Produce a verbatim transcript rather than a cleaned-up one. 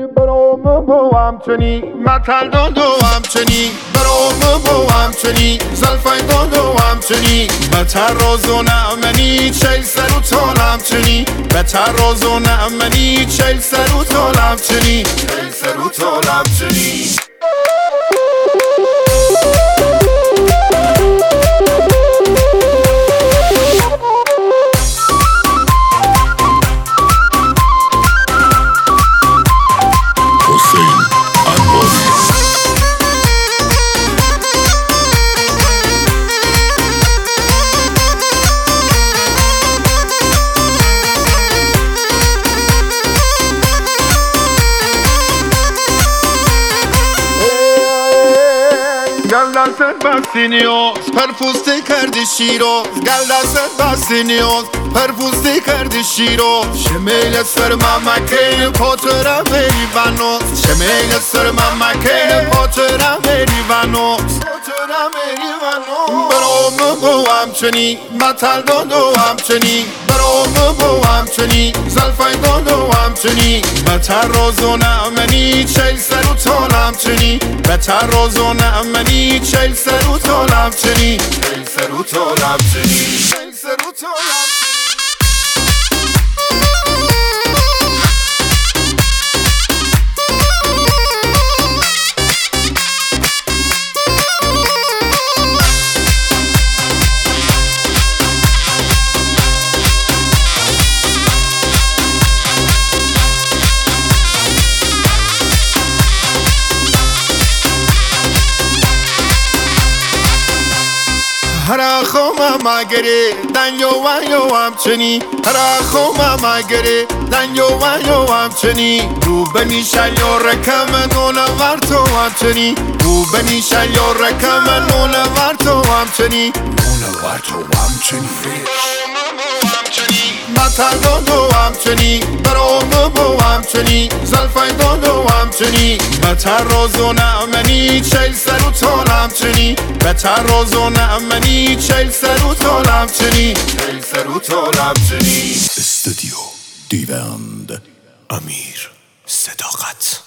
برام بو همچنی متل دادو همچنی برام بو همچنی زلفای دادو همچنی بتر رازو نامنی چل سر و تال همچنی بتر رازو نامنی چل سر و تال همچنی چل سر و تال همچنی گل دستت بستی نیاز پرپوسته کردی شیراز گل دستت بستی نیاز پرپوسته کردی شیراز شمیل سر ممکه پاترم بری وناز شمیل سر ممکه پاترم بری وناز پاترم بری وناز برام بو همچنی متل دادو همچنی برام بو همچنی زلفای دادو همچنی بتر رازو نامنی چل سر و تال همچنی بتر رازو نامنی چل سر و تال همچنی چل سر و تال همچنی چل سر و تال همچنی هر خوم مگری دنیو و یو همچنی هر خوم مگری دنیو و یو همچنی رو بنیشل یا رکم نون ورتو همچنی رو بنیشل یا رکم نون ورتو همچنی نون ورتو همچنی متل دادو همچنی برام بو همچنی زلفای دادو همچنی بتر رازو نامنی چل سر و تال همچنی بتر رازو نامنی چل سر و تال همچنی چل سر و تال همچنی استودیو دیوند امیر صداقت.